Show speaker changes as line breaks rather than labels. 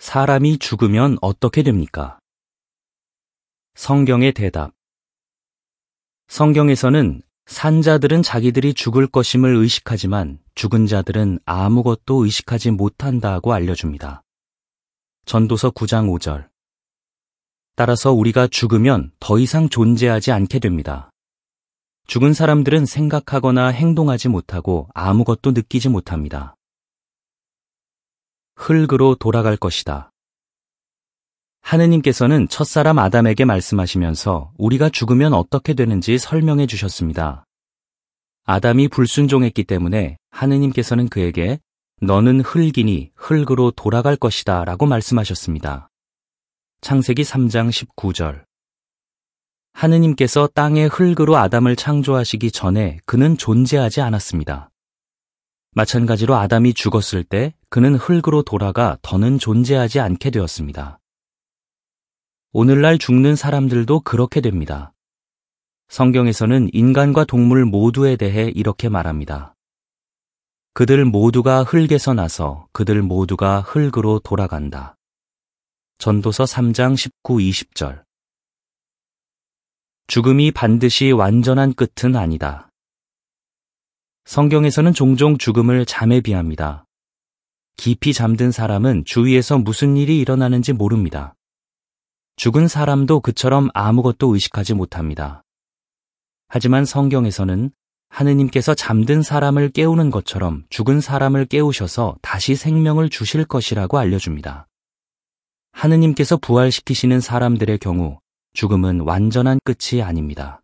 사람이 죽으면 어떻게 됩니까? 성경의 대답. 성경에서는 산자들은 자기들이 죽을 것임을 의식하지만 죽은 자들은 아무것도 의식하지 못한다고 알려줍니다. 전도서 9장 5절. 따라서 우리가 죽으면 더 이상 존재하지 않게 됩니다. 죽은 사람들은 생각하거나 행동하지 못하고 아무것도 느끼지 못합니다. 흙으로 돌아갈 것이다. 하느님께서는 첫사람 아담에게 말씀하시면서 우리가 죽으면 어떻게 되는지 설명해 주셨습니다. 아담이 불순종했기 때문에 하느님께서는 그에게 너는 흙이니 흙으로 돌아갈 것이다 라고 말씀하셨습니다. 창세기 3장 19절. 하느님께서 땅의 흙으로 아담을 창조하시기 전에 그는 존재하지 않았습니다. 마찬가지로 아담이 죽었을 때 그는 흙으로 돌아가 더는 존재하지 않게 되었습니다. 오늘날 죽는 사람들도 그렇게 됩니다. 성경에서는 인간과 동물 모두에 대해 이렇게 말합니다. 그들 모두가 흙에서 나서 그들 모두가 흙으로 돌아간다. 전도서 3장 19, 20절. 죽음이 반드시 완전한 끝은 아니다. 성경에서는 종종 죽음을 잠에 비합니다. 깊이 잠든 사람은 주위에서 무슨 일이 일어나는지 모릅니다. 죽은 사람도 그처럼 아무것도 의식하지 못합니다. 하지만 성경에서는 하느님께서 잠든 사람을 깨우는 것처럼 죽은 사람을 깨우셔서 다시 생명을 주실 것이라고 알려줍니다. 하느님께서 부활시키시는 사람들의 경우 죽음은 완전한 끝이 아닙니다.